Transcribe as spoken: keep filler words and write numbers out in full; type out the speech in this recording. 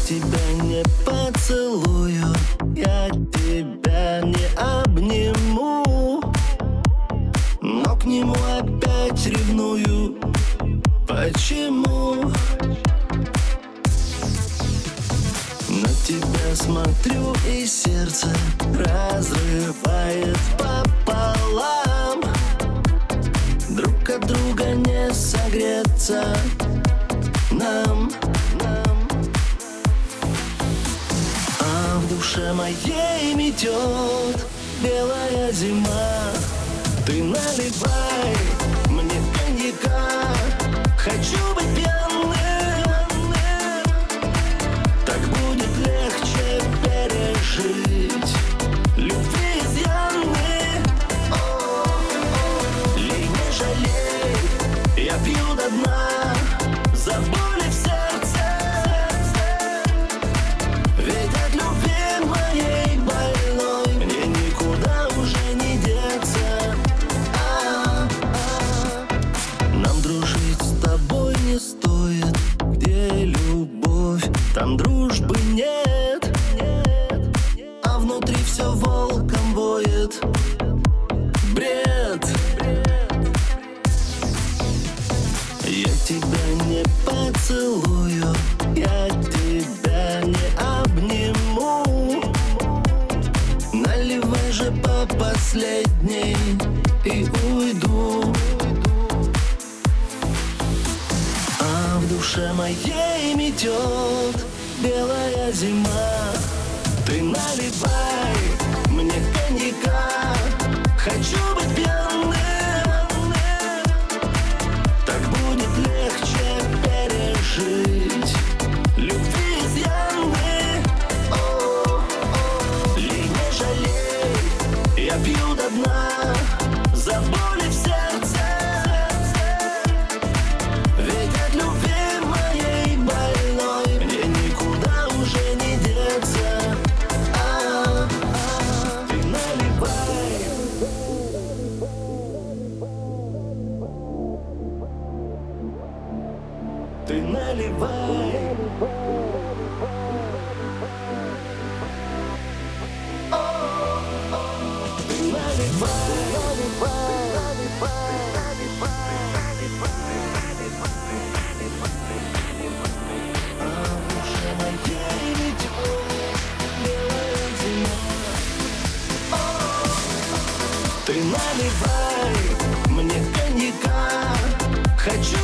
тебя не поцелую, я тебя не обниму, но к нему опять ревную. Почему? На тебя смотрю, и сердце разрывает пополам. Друг от друга не согреться нам, нам. А в душе моей метет белая зима. Ты наливай мне коньяка, хочу быть пьяным, так будет легче пережить любви изъяны. Лей, не жалей, я пью до дна за боли в сердце, ведь от любви моей больной мне никуда уже не деться. Нам дружить с тобой не стоит, где любовь, там дружбы нет, а внутри все волком воет. Бред. Я тебя не поцелую, я тебя не обниму, наливай же по последней и уйду. А в душе моей метет белая зима. Ты наливай мне коньяка, хочу быть пьяным, так будет легче пережить любви изъяны. Лей, не жалей, я пью до дна за боли в сердце, ведь от любви моей больной мне никуда уже не деться. А, а, ты наливай. Ты наливай. О, о, ты наливай. Ты наливай мне коньяка, хочу